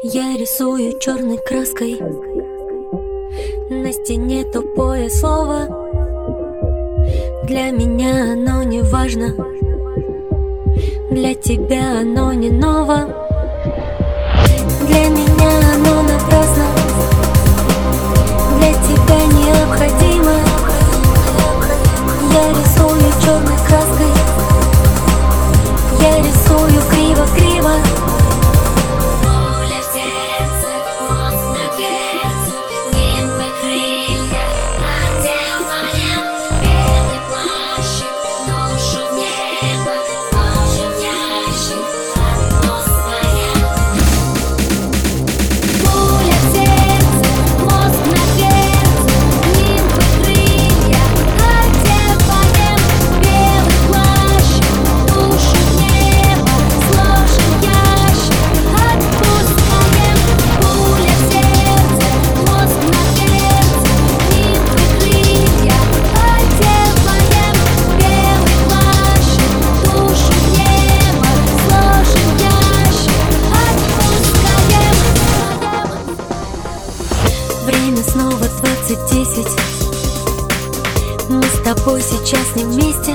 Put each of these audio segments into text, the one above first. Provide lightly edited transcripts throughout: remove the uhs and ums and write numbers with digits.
Я рисую черной краской на стене тупое слово. Для меня оно не важно, для тебя оно не ново. Для меня оно напрасно, для тебя необходимо. Я рисую черной краской, я рисую криво-криво. Время снова 20:10. Мы с тобой сейчас не вместе.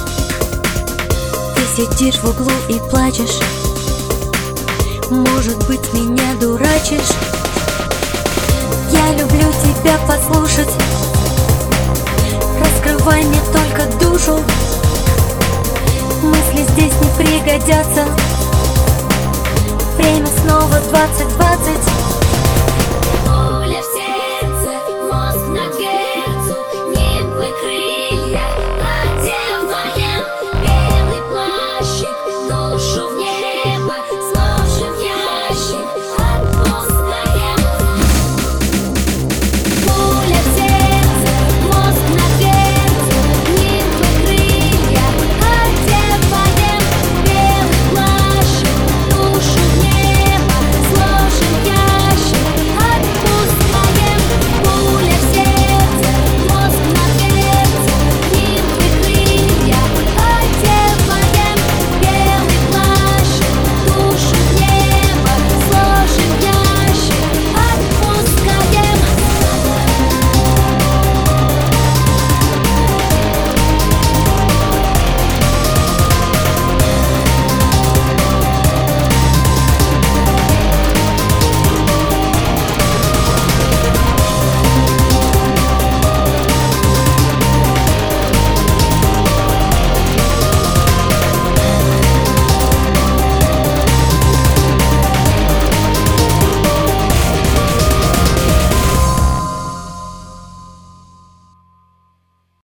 Ты сидишь в углу и плачешь. Может быть, меня дурачишь. Я люблю тебя послушать. Раскрывай мне только душу. Мысли здесь не пригодятся. Время снова 20:20.